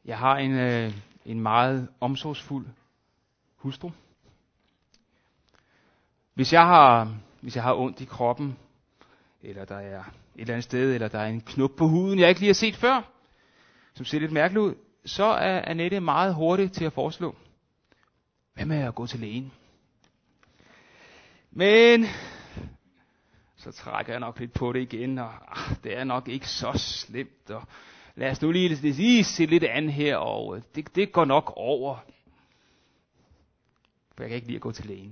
Jeg har en meget omsorgsfuld hustru. Hvis jeg har ondt i kroppen, eller der er et eller andet sted, eller der er en knop på huden, jeg ikke lige har set før, som ser lidt mærkeligt ud, så er Annette meget hurtig til at foreslå, hvad med at gå til lægen? Men så trækker jeg nok lidt på det igen, og det er nok ikke så slemt, og lad os nu lige se lidt an her, og det går nok over. For jeg kan ikke lide at gå til lægen.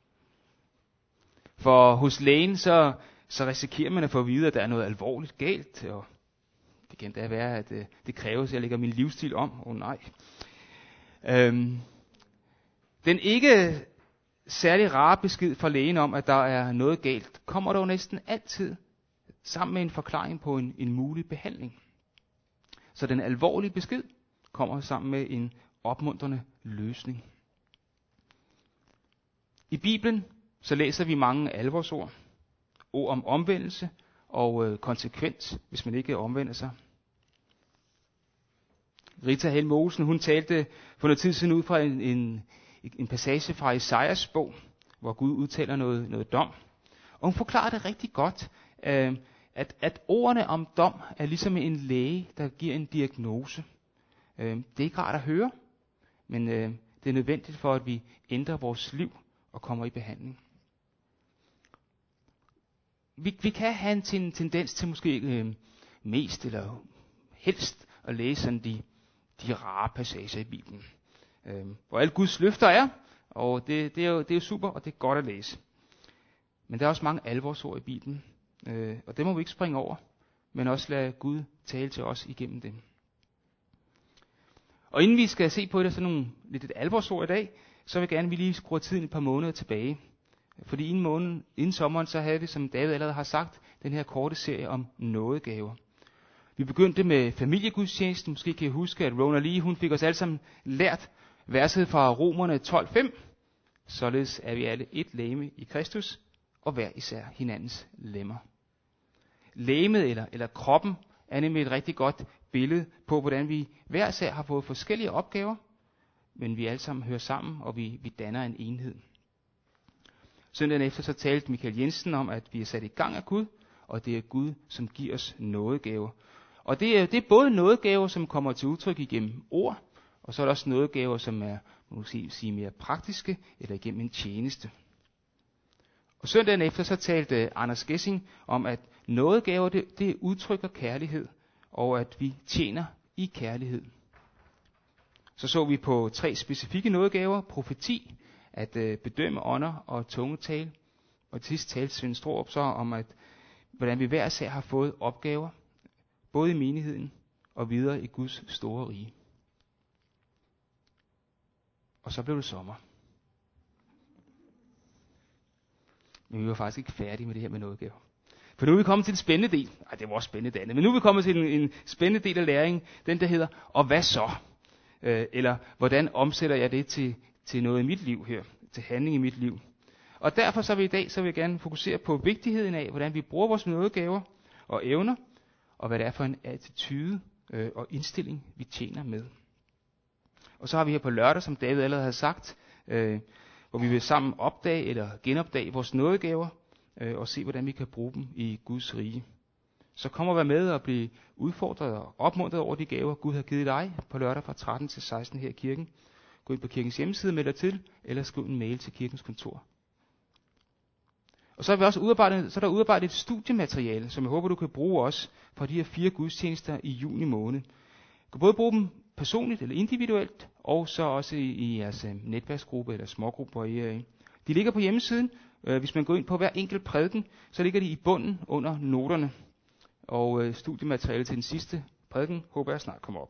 For hos lægen, så risikerer man at få at vide, at der er noget alvorligt galt, og det kan da være, at det kræves, at jeg lægger min livsstil om. Nej. Den ikke særlig rare besked fra lægen om, at der er noget galt, kommer dog næsten altid sammen med en forklaring på en mulig behandling. Så den alvorlige besked kommer sammen med en opmuntrende løsning. I Bibelen så læser vi mange alvorsord, ord om omvendelse og konsekvens, hvis man ikke omvender sig. Rita Helm Olsen, hun talte for noget tid siden ud fra en passage fra Esajas bog, hvor Gud udtaler noget dom. Og hun forklarer det rigtig godt, at ordene om dom er ligesom en læge, der giver en diagnose. Det er ikke rart at høre, men det er nødvendigt for, at vi ændrer vores liv og kommer i behandling. Vi kan have en tendens til måske mest eller helst at læse sådan de rare passager i Bibelen. Hvor alle Guds løfter er, og det er jo super, og det er godt at læse. Men der er også mange alvorsord i Bibelen, og det må vi ikke springe over, men også lade Gud tale til os igennem dem. Og inden vi skal se på det, sådan nogle lidt et alvorsord i dag, så vil jeg gerne, at vi lige skruer tiden et par måneder tilbage. Fordi inden sommeren, så havde vi, som David allerede har sagt, den her korte serie om nådegaver. Vi begyndte med familiegudstjenesten. Måske kan I huske, at Rona Lee, hun fik os alle sammen lært verset fra Romerne 12:5. Således er vi alle et legeme i Kristus, og hver især hinandens lemmer. Legemet eller kroppen er nemlig et rigtig godt billede på, hvordan vi hver især har fået forskellige opgaver, men vi alle sammen hører sammen, og vi danner en enhed. Søndagen efter så talte Michael Jensen om, at vi er sat i gang af Gud, og det er Gud, som giver os nådegaver. Og det er både nådegaver, som kommer til udtryk igennem ord, og så er der også nådegaver, som er sige mere praktiske, eller igennem en tjeneste. Og søndagen efter så talte Anders Gessing om, at nådegaver, det udtrykker kærlighed, og at vi tjener i kærlighed. Så vi på 3 specifikke nådegaver: profeti, at bedømme ånder og tungetale. Og til sidst talte Svend Straarup så om, hvordan vi hver især har fået opgaver, både i menigheden og videre i Guds store rige. Og så blev det sommer. Men vi var faktisk ikke færdige med det her med nådegaver. For nu er vi kommet til en spændende del. Det var også spændende det andet. Men nu er vi kommet til en spændende del af læringen. Den der hedder, og hvad så? Eller hvordan omsætter jeg det til noget i mit liv her? Til handling i mit liv. Og derfor så vil jeg gerne fokusere på vigtigheden af, hvordan vi bruger vores nådegaver og evner, og hvad det er for en attitude og indstilling, vi tjener med. Og så har vi her på lørdag, som David allerede har sagt, hvor vi vil sammen opdage eller genopdage vores nådegaver, og se, hvordan vi kan bruge dem i Guds rige. Så kom og vær med og blive udfordret og opmuntret over de gaver, Gud har givet dig på lørdag fra 13 til 16 her i kirken. Gå ind på kirkens hjemmeside, meld dig til, eller skriv en mail til kirkens kontor. Og så har vi også udarbejdet et studiemateriale, som jeg håber, du kan bruge også fra de her 4 gudstjenester i juni måned. Du kan både bruge dem personligt eller individuelt, og så også i jeres netværksgruppe eller smågruppe, hvor I er i. De ligger på hjemmesiden. Hvis man går ind på hver enkelt prædiken, så ligger de i bunden under noterne. Og studiematerialet til den sidste prædiken håber jeg snart kommer op.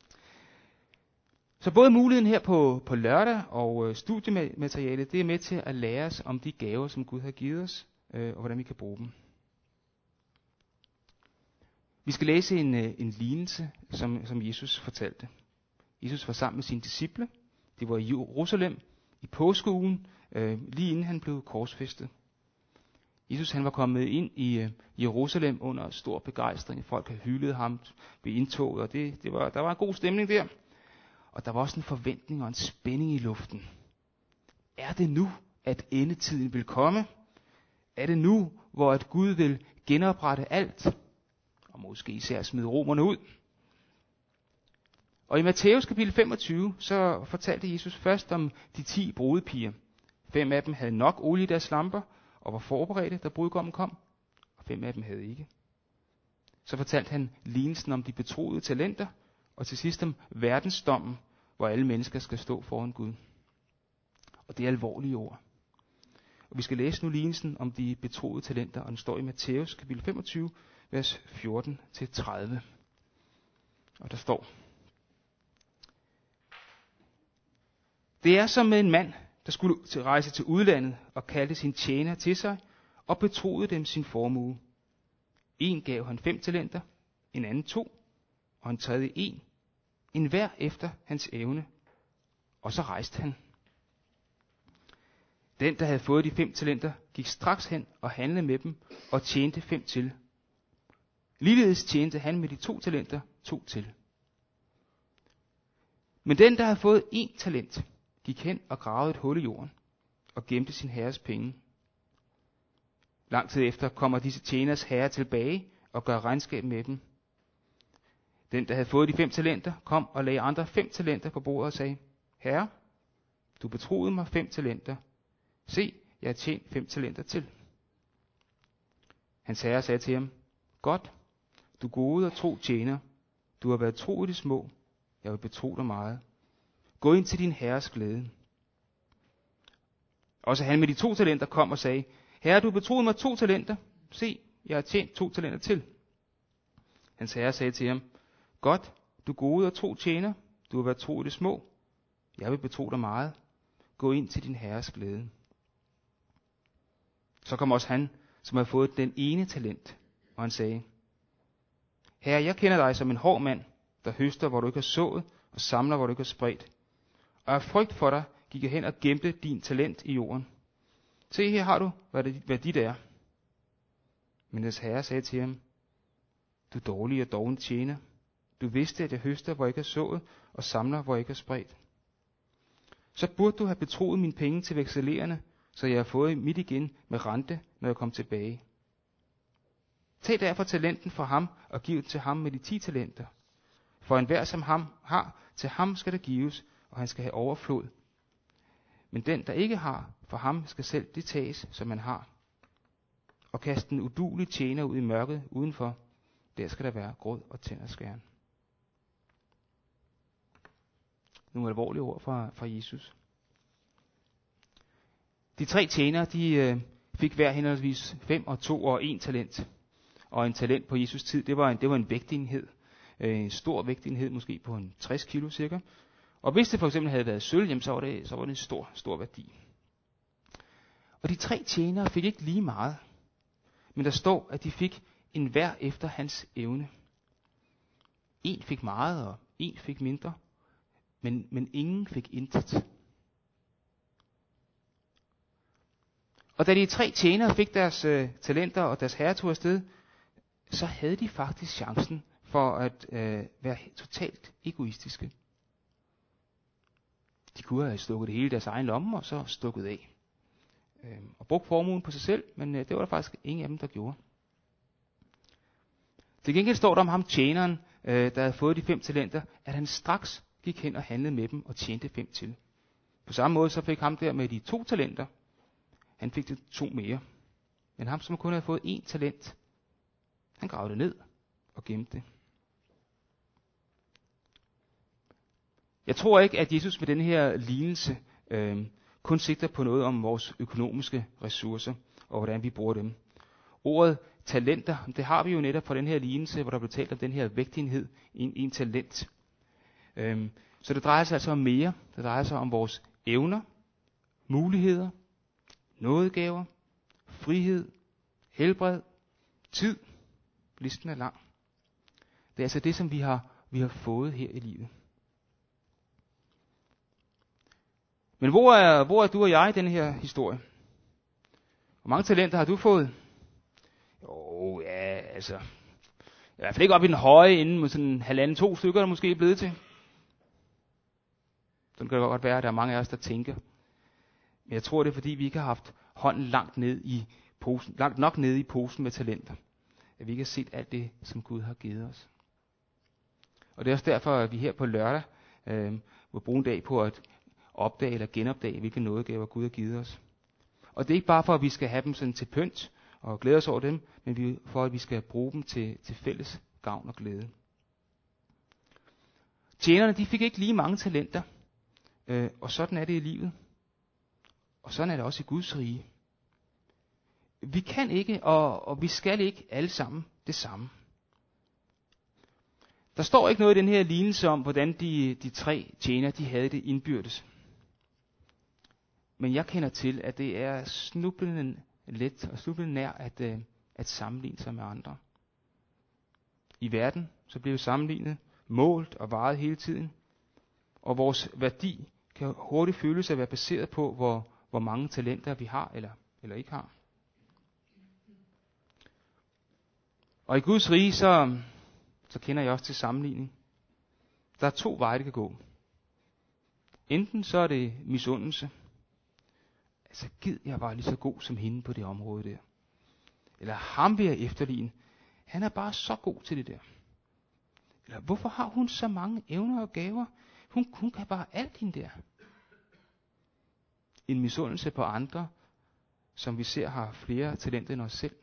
Så både muligheden her på lørdag og studiematerialet, det er med til at lære os om de gaver, som Gud har givet os, og hvordan vi kan bruge dem. Vi skal læse en lignelse, som Jesus fortalte. Jesus var sammen med sine disciple. De var i Jerusalem i påskeugen, lige inden han blev korsfæstet. Jesus han var kommet ind i Jerusalem under stor begejstring. Folk havde hyldet ham ved indtoget, og der var en god stemning der. Og der var også en forventning og en spænding i luften. Er det nu, at endetiden vil komme? Er det nu, hvor at Gud vil genoprette alt? Og måske især smide romerne ud? Og i Matthæus kapitel 25, så fortalte Jesus først om de 10 brudepiger. 5 af dem havde nok olie i deres lamper, og var forberedte, da brudgommen kom. Og 5 af dem havde ikke. Så fortalte han lignelsen om de betroede talenter, og til sidst om verdensdommen, hvor alle mennesker skal stå foran Gud. Og det er alvorlige ord. Og vi skal læse nu lignelsen om de betroede talenter, og den står i Matthæus kapitel 25, vers 14-30. Og der står: Det er som med en mand, der skulle rejse til udlandet og kaldte sin tjener til sig og betroede dem sin formue. En gav han 5 talenter, en anden 2, og en tredje 1, en hver efter hans evne. Og så rejste han. Den, der havde fået de 5 talenter, gik straks hen og handlede med dem og tjente 5 til. Ligeledes tjente han med de 2 talenter 2 til. Men den, der havde fået 1 talent, gik hen og gravede et hul i jorden og gemte sin herres penge. Lang tid efter kommer disse tjeners herre tilbage og gør regnskab med dem. Den, der havde fået de 5 talenter, kom og lagde andre 5 talenter på bordet og sagde: Herre, du betroede mig 5 talenter. Se, jeg har tjent 5 talenter til. Hans herre sagde til ham: Godt, du gode og tro tjener. Du har været tro i det små. Jeg vil betro dig meget. Gå ind til din herres glæde. Også han med de 2 talenter kom og sagde: Herre, du betroede mig 2 talenter. Se, jeg har tjent 2 talenter til. Hans herre sagde til ham: Godt, du gode og tro tjener. Du har været tro i det små. Jeg vil betro dig meget. Gå ind til din herres glæde. Så kom også han, som havde fået den ene talent, og han sagde: Herre, jeg kender dig som en hård mand, der høster, hvor du ikke har sået, og samler, hvor du ikke har spredt. Og af frygt for dig gik jeg hen og gemte din talent i jorden. Se, her har du, hvad dit er. Men hans herre sagde til ham: Du dårlige og doven tjener. Du vidste, at jeg høster, hvor jeg ikke har sået, og samler, hvor jeg ikke har spredt. Så burde du have betroet mine penge til vekselererne, så jeg har fået mit igen med rente, når jeg kom tilbage. Tag derfor talenten fra ham og giv det til ham med de 10 talenter. For enhver som ham har, til ham skal der gives, og han skal have overflod. Men den, der ikke har, for ham skal selv det tages, som han har. Og kaste den uduelige tjener ud i mørket udenfor. Der skal der være gråd og tænderskæren. Nogle alvorlige ord fra Jesus. De 3 tjenere, de fik hver henholdsvis 5 og 2 og 1 talent. Og en talent på Jesus tid, det var en vægtenhed. En stor vægtenhed, måske på en 60 kilo cirka. Og hvis det for eksempel havde været sølv, så var det en stor værdi. Og de 3 tjenere fik ikke lige meget. Men der står, at de fik en hver efter hans evne. En fik meget, og en fik mindre. Men ingen fik intet. Og da de 3 tjenere fik deres talenter, og deres herre tog afsted, så havde de faktisk chancen for at være totalt egoistiske. De kunne have stukket det hele i deres egen lomme, og så stukket af. Og brugt formuen på sig selv, men det var der faktisk ingen af dem, der gjorde. Til gengæld står der om ham tjeneren, der havde fået de 5 talenter, at han straks gik hen og handlede med dem og tjente 5 til. På samme måde så fik ham der med de 2 talenter, han fik det 2 mere. Men ham, som kun havde fået 1 talent, han gravede det ned og gemte det. Jeg tror ikke, at Jesus med den her lignelse kun sigter på noget om vores økonomiske ressourcer og hvordan vi bruger dem. Ordet talenter, det har vi jo netop fra den her lignelse, hvor der blev talt om den her vægtenhed i en talent. Så det drejer sig altså om mere. Det drejer sig om vores evner, muligheder, nådegaver, frihed, helbred, tid. Listen er lang. Det er altså det, som vi har fået her i livet. Men hvor er du og jeg i denne her historie? Hvor mange talenter har du fået? Jo, ja, altså. I hvert fald ikke op i den høje, inden med sådan 1,5-2 stykker, der måske er blevet til. Så kan det godt være, at der er mange af os, der tænker. Men jeg tror, det er fordi, vi ikke har haft hånden langt nok nede i posen med talenter. At vi ikke har set alt det, som Gud har givet os. Og det er også derfor, at vi her på lørdag må bruge en dag på at opdage eller genopdage, hvilke nådegaver Gud har givet os. Og det er ikke bare for, at vi skal have dem sådan til pynt og glæde os over dem, men for, at vi skal bruge dem til fælles gavn og glæde. Tjenerne, de fik ikke lige mange talenter, og sådan er det i livet. Og sådan er det også i Guds rige. Vi kan ikke, og vi skal ikke alle sammen det samme. Der står ikke noget i den her lignelse om, hvordan de 3 tjenere, de havde det indbyrdes. Men jeg kender til, at det er snublende let og snublende nær at sammenligne sig med andre. I verden, så bliver vi sammenlignet, målt og vejet hele tiden. Og vores værdi kan hurtigt føles at være baseret på, hvor mange talenter vi har eller ikke har. Og i Guds rige, så kender jeg også til sammenligning. Der er 2 veje, det kan gå. Enten så er det misundelse. Altså, gid jeg var lige så god som hende på det område der. Eller ham vil jeg efterligne. Han er bare så god til det der. Eller hvorfor har hun så mange evner og gaver? Hun kan bare alt hende der. En misundelse på andre, som vi ser har flere talenter end os selv.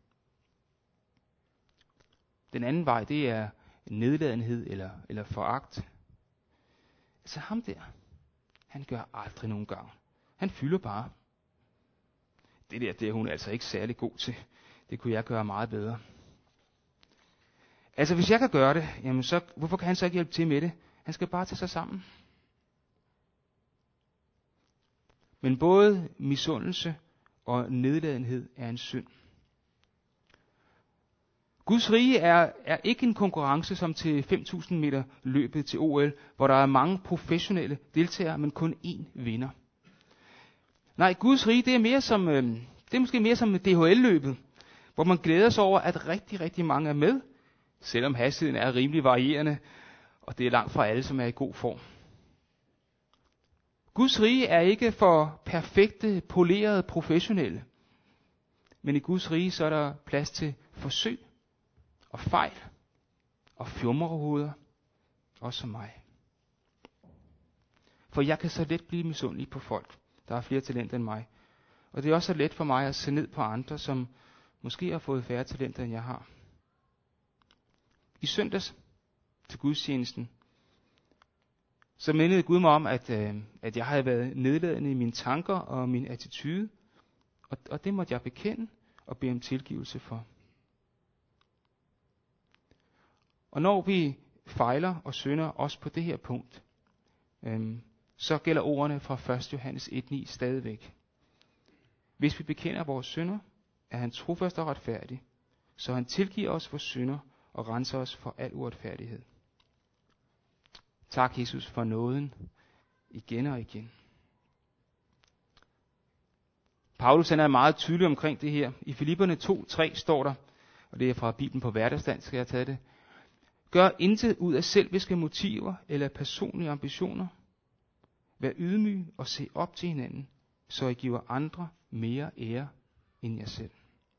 Den anden vej, det er nedladenhed eller foragt. Altså ham der, han gør aldrig nogen gavn. Han fylder bare. Det er hun altså ikke særlig god til. Det kunne jeg gøre meget bedre. Altså hvis jeg kan gøre det, jamen så hvorfor kan han så ikke hjælpe til med det? Han skal bare tage sig sammen. Men både misundelse og nedladenhed er en synd. Guds rige er ikke en konkurrence som til 5.000 meter løbet til OL, hvor der er mange professionelle deltagere, men kun én vinder. Nej, Guds rige, det er måske mere som DHL-løbet, hvor man glæder sig over, at rigtig, rigtig mange er med, selvom hastigheden er rimelig varierende, og det er langt fra alle, som er i god form. Guds rige er ikke for perfekte, polerede professionelle, men i Guds rige så er der plads til forsøg og fejl og fjumrehoveder, også som mig. For jeg kan så let blive misundelig på folk, der har flere talenter end mig. Og det er også så let for mig at se ned på andre, som måske har fået færre talenter, end jeg har. I søndags til gudstjenesten, så mindede Gud mig om, at jeg havde været nedladende i mine tanker og min attitude, og det måtte jeg bekende og bede om tilgivelse for. Og når vi fejler og synder også på det her punkt, så gælder ordene fra 1. Johannes 1:9 stadigvæk. Hvis vi bekender vores synder, er han trofast og retfærdig, så han tilgiver os vores synder og renser os for al uretfærdighed. Tak, Jesus, for nåden igen og igen. Paulus er meget tydelig omkring det her. I Filipperne 2:3 står der, og det er fra Bibelen på hverdagsdansk, skal jeg tage det. Gør intet ud af selviske motiver eller personlige ambitioner. Vær ydmyg og se op til hinanden, så I giver andre mere ære end jer selv.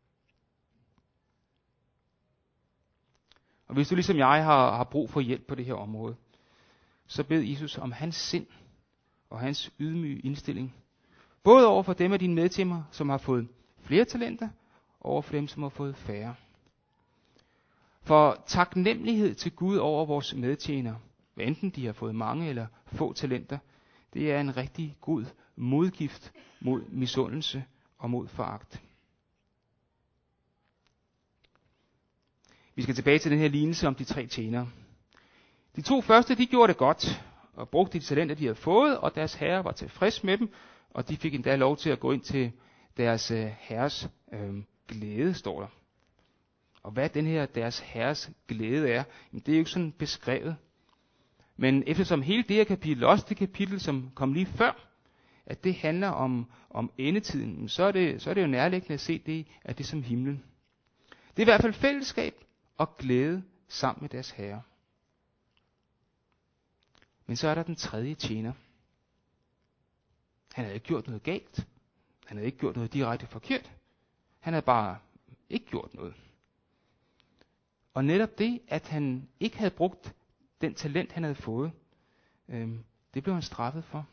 Og hvis du ligesom jeg har brug for hjælp på det her område, så bed Jesus om hans sind og hans ydmyge indstilling. Både over for dem af dine medtemmer, som har fået flere talenter, og over for dem, som har fået færre. For taknemmelighed til Gud over vores medtjenere, hvad enten de har fået mange eller få talenter, det er en rigtig god modgift mod misundelse og mod foragt. Vi skal tilbage til den her lignelse om de 3 tjenere. De 2 første, de gjorde det godt, og brugte de talenter, de havde fået, og deres herre var tilfreds med dem, og de fik endda lov til at gå ind til deres herres glæde, står der. Og hvad den her deres herres glæde er, det er jo ikke sådan beskrevet. Men eftersom hele det her kapitel, også det kapitel, som kom lige før, at det handler om endetiden, så er det jo nærliggende at se det, at det er som himlen. Det er i hvert fald fællesskab og glæde sammen med deres herre. Men så er der den 3. tjener. Han havde ikke gjort noget galt. Han havde ikke gjort noget direkte forkert. Han havde bare ikke gjort noget. Og netop det, at han ikke havde brugt den talent, han havde fået, det blev han straffet for.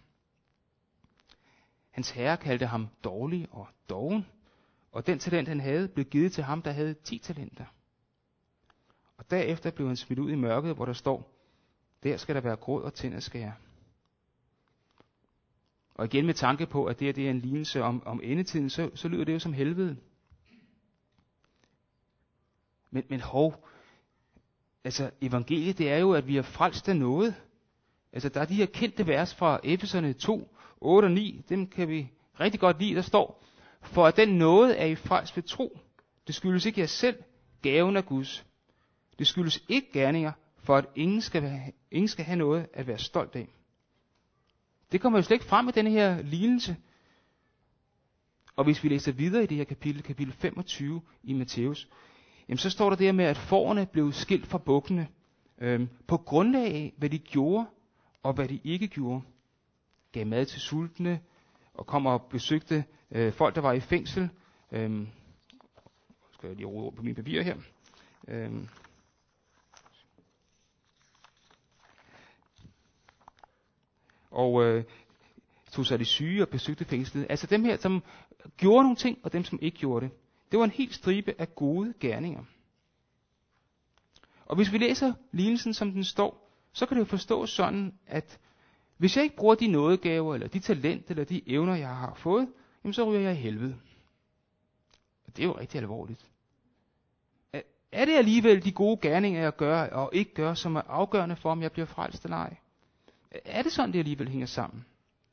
Hans herre kaldte ham dårlig og doven, og den talent, han havde, blev givet til ham, der havde 10 talenter. Og derefter blev han smidt ud i mørket, hvor der står, der skal der være gråd og tænderskær. Og igen med tanke på, at det er en lignelse om endetiden, så lyder det jo som helvede. Men altså evangeliet, det er jo, at vi er frelst af noget. Altså der er de her kendte vers fra Efeserne 2, 8 og 9, dem kan vi rigtig godt lide, der står, for at den nåde er I frelst ved tro. Det skyldes ikke jer selv, gaven af Guds. Det skyldes ikke gerninger, for at ingen skal have noget at være stolt af. Det kommer jo slet ikke frem i denne her lignelse. Og hvis vi læser videre i det her kapitel 25 i Matthæus, jamen så står der der med, at fårene blev skilt fra bukkene, på grundlag af, hvad de gjorde, og hvad de ikke gjorde. Gav mad til sultne, og kom og besøgte folk, der var i fængsel. Skal jeg lige rode på mine papirer her. Og tog sig de syge og besøgte fængslet. Altså dem her, som gjorde nogle ting, og dem, som ikke gjorde det. Det var en helt stribe af gode gerninger. Og hvis vi læser lignelsen, som den står, så kan det jo forstås sådan, at hvis jeg ikke bruger de nådegaver, eller de talent, eller de evner, jeg har fået, jamen så ryger jeg i helvede. Og det er jo rigtig alvorligt. Er det alligevel de gode gerninger, jeg gør og ikke gør, som er afgørende for, om jeg bliver frelst eller ej? Er det sådan, det alligevel hænger sammen?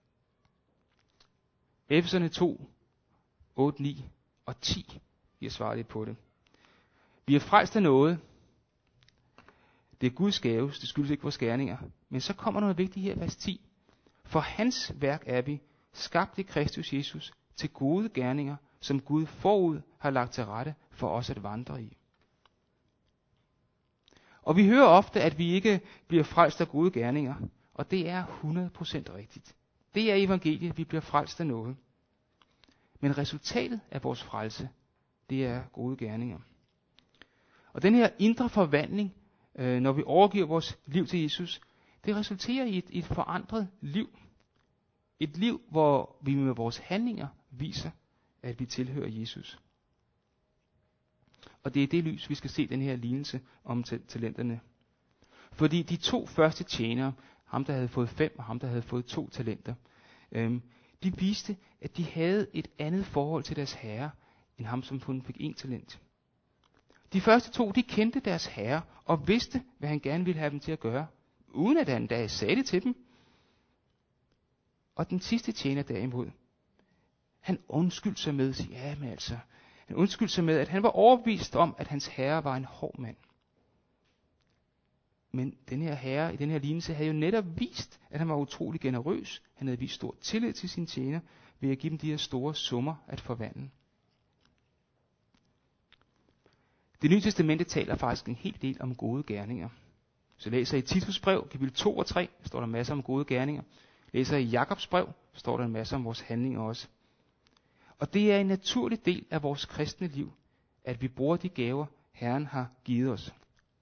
Efeserne 2, 8, 9 og 10 giver svaret lidt på det. Vi er frelst af noget. Det er Guds gave, det skyldes ikke vores gerninger. Men så kommer noget vigtigt her, vers 10. For hans værk er vi, skabt i Kristus Jesus, til gode gerninger, som Gud forud har lagt til rette for os at vandre i. Og vi hører ofte, at vi ikke bliver frelst af gode gerninger. Og det er 100% rigtigt. Det er evangeliet, vi bliver frelst af noget. Men resultatet af vores frelse, det er gode gerninger. Og den her indre forvandling, når vi overgiver vores liv til Jesus, det resulterer i et forandret liv. Et liv, hvor vi med vores handlinger viser, at vi tilhører Jesus. Og det er det lys, vi skal se den her lignelse om talenterne. Fordi de 2 første tjenere, ham der havde fået 5 og ham der havde fået 2 talenter, de viste, at de havde et andet forhold til deres herre, end ham som kun fik 1 talent. De første 2, de kendte deres herre og vidste, hvad han gerne ville have dem til at gøre, uden at han da sagde det til dem. Og den sidste tjener derimod, han undskyldte sig med, han undskyldte sig med, at han var overbevist om, at hans herre var en hård mand. Men den her herre i den her lignelse havde jo netop vist, at han var utrolig generøs. Han havde vist stor tillid til sine tjener ved at give dem de her store summer at forvandle. Det Nye Testamente taler faktisk en hel del om gode gerninger. Så læser I Titus brev, kapitel 2 og 3, står der masser om gode gerninger. Læser I Jakobs brev, står der en masse om vores handlinger også. Og det er en naturlig del af vores kristne liv, at vi bruger de gaver, Herren har givet os.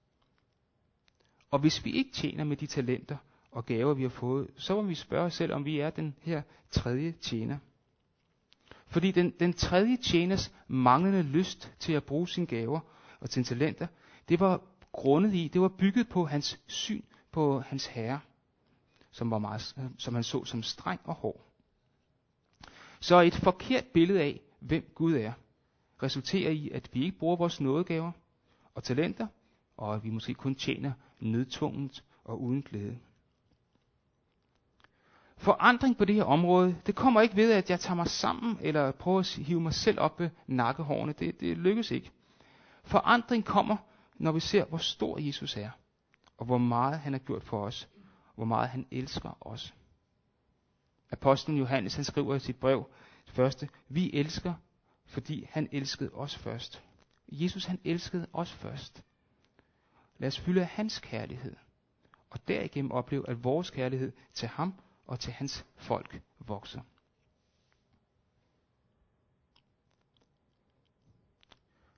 Og hvis vi ikke tjener med de talenter og gaver, vi har fået, så må vi spørge os selv, om vi er den her 3. tjener. Fordi den 3. tjeners manglende lyst til at bruge sine gaver og sine talenter, det var det var bygget på hans syn på hans herre, som han så som streng og hård. Så et forkert billede af, hvem Gud er, resulterer i, at vi ikke bruger vores nådegaver og talenter, og at vi måske kun tjener nødtvungent og uden glæde. Forandring på det her område, det kommer ikke ved, at jeg tager mig sammen, eller prøver at hive mig selv op ved nakkehårene. Det lykkes ikke. Forandring kommer, når vi ser, hvor stor Jesus er, og hvor meget han har gjort for os, hvor meget han elsker os. Apostlen Johannes, han skriver i sit brev, første, vi elsker, fordi han elskede os først. Jesus, han elskede os først. Lad os fylde af hans kærlighed, og derigennem opleve, at vores kærlighed til ham og til hans folk vokser.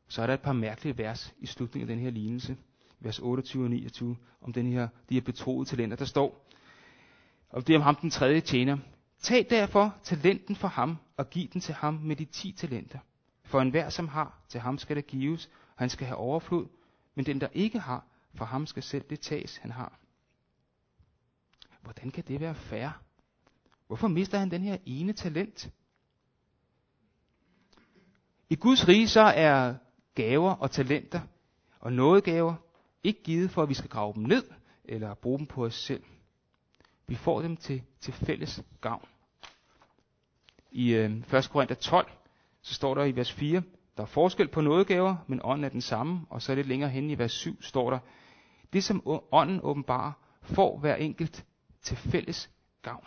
så er der et par mærkelige vers i slutningen af den her lignelse, vers 28 og 29, om de her betroede talenter. Der står, og det er om ham den tredje tjener: tag derfor talenten fra ham, og giv den til ham med de 10 talenter. For enhver, som har, til ham skal der gives, og han skal have overflod, men den, der ikke har, fra ham skal selv det tages, han har. Hvordan kan det være fair? Hvorfor mister han den her ene talent? I Guds rige så er gaver og talenter og nådegaver ikke givet for, at vi skal grave dem ned eller bruge dem på os selv. Vi får dem til fælles gavn. I 1. Korinther 12, så står der i vers 4, der er forskel på nådegaver, men ånden er den samme. Og så lidt længere henne i vers 7 står der, det som ånden åbenbarer, får hver enkelt til fælles gavn.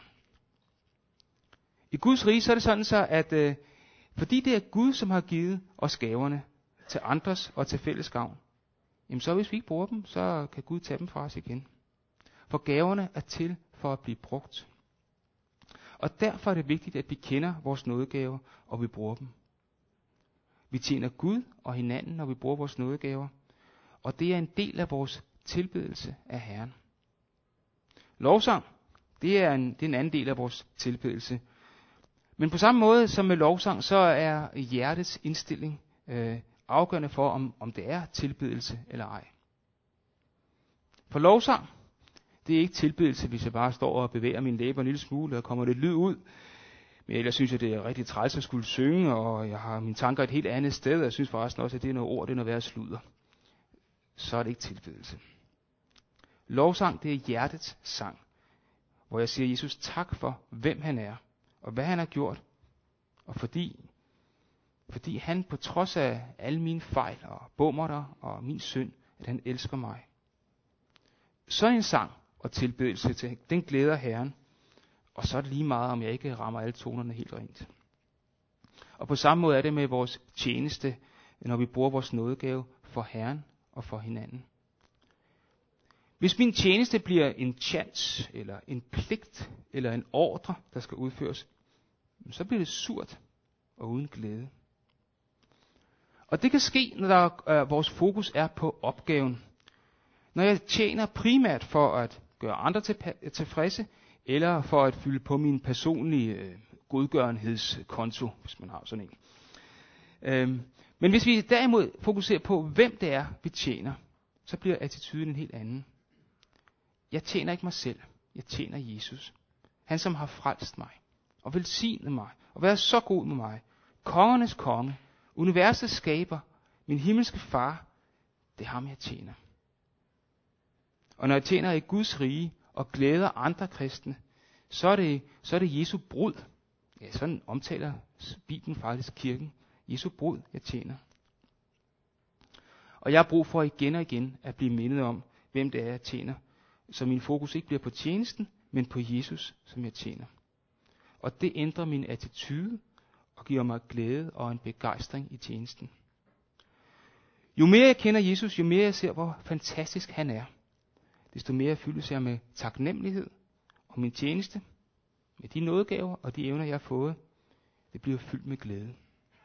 I Guds rige så er det sådan så, at fordi det er Gud, som har givet os gaverne til andres og til fælles gavn, jamen så hvis vi ikke bruger dem, så kan Gud tage dem fra os igen. For gaverne er til for at blive brugt. Og derfor er det vigtigt, at vi kender vores nådegaver, og vi bruger dem. Vi tjener Gud og hinanden, når vi bruger vores nådegaver, og det er en del af vores tilbedelse af Herren. Lovsang, det er en anden del af vores tilbedelse. Men på samme måde som med lovsang, så er hjertets indstilling afgørende for, om det er tilbedelse eller ej. For lovsang, det er ikke tilbedelse, hvis jeg bare står og bevæger mine læber en lille smule, og kommer lidt lyd ud. Men ellers synes jeg, det er rigtig træls at skulle synge, og jeg har mine tanker et helt andet sted, og jeg synes forresten også, at det er noget ord, det er noget værd sludder. Så er det ikke tilbedelse. Lovsang, det er hjertets sang, hvor jeg siger Jesus tak for, hvem han er, og hvad han har gjort, og fordi han på trods af alle mine fejl og bummerter og min synd, at han elsker mig. Så en sang og tilbedelse til, den glæder Herren, og så er det lige meget, om jeg ikke rammer alle tonerne helt rent. Og på samme måde er det med vores tjeneste, når vi bruger vores nådegave for Herren og for hinanden. Hvis min tjeneste bliver en tjans, eller en pligt, eller en ordre, der skal udføres, så bliver det surt og uden glæde. Og det kan ske, når vores fokus er på opgaven. Når jeg tjener primært for at gøre andre tilfredse, eller for at fylde på min personlige godgørenhedskonto, hvis man har sådan en. Men hvis vi derimod fokuserer på, hvem det er, vi tjener, så bliver attituden en helt anden. Jeg tjener ikke mig selv, jeg tjener Jesus. Han, som har frelst mig, og velsignet mig, og været så god med mig. Kongernes konge, universets skaber, min himmelske far, det er ham, jeg tjener. Og når jeg tjener i Guds rige, og glæder andre kristne, så er det Jesu brud. Ja, sådan omtaler Bibelen faktisk kirken. Jesu brud, jeg tjener. Og jeg har brug for igen og igen at blive mindet om, hvem det er, jeg tjener. Så min fokus ikke bliver på tjenesten, men på Jesus, som jeg tjener. Og det ændrer min attitude, og giver mig glæde og en begejstring i tjenesten. Jo mere jeg kender Jesus, jo mere jeg ser, hvor fantastisk han er, desto mere fyldes jeg med taknemmelighed og min tjeneste, med de nådegaver og de evner, jeg har fået. Det bliver fyldt med glæde.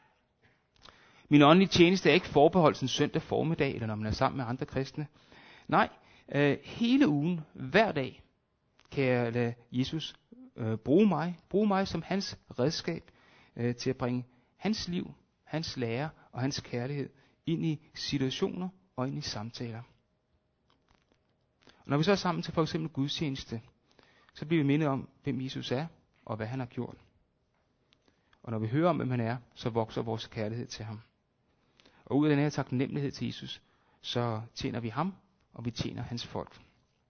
Min åndelige tjeneste er ikke forbeholdt en søndag formiddag, eller når man er sammen med andre kristne. Nej, hele ugen, hver dag, kan jeg lade Jesus bruge mig som hans redskab til at bringe hans liv, hans lære og hans kærlighed ind i situationer og ind i samtaler. Og når vi så er sammen til for eksempel gudstjeneste, så bliver vi mindet om, hvem Jesus er og hvad han har gjort. Og når vi hører om, hvem han er, så vokser vores kærlighed til ham. Og ud af den her taknemmelighed til Jesus, så tjener vi ham, og vi tjener hans folk.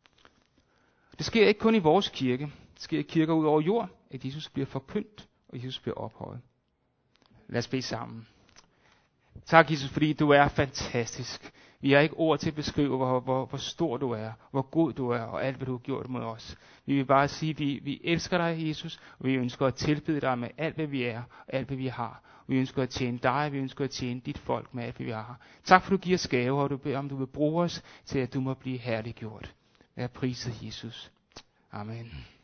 Det sker ikke kun i vores kirke. Det sker i kirker ud over jord, at Jesus bliver forkyndt, og Jesus bliver ophøjet. Lad os bede sammen. Tak, Jesus, fordi du er fantastisk. Vi har ikke ord til at beskrive, hvor stor du er, hvor god du er, og alt, hvad du har gjort mod os. Vi vil bare sige, at vi elsker dig, Jesus, og vi ønsker at tilbede dig med alt, hvad vi er, og alt, hvad vi har. Vi ønsker at tjene dig, vi ønsker at tjene dit folk med alt, hvad vi har. Tak, for du giver os gaver, og du beder om, du vil bruge os til, at du må blive herliggjort. Vær priset, Jesus. Amen.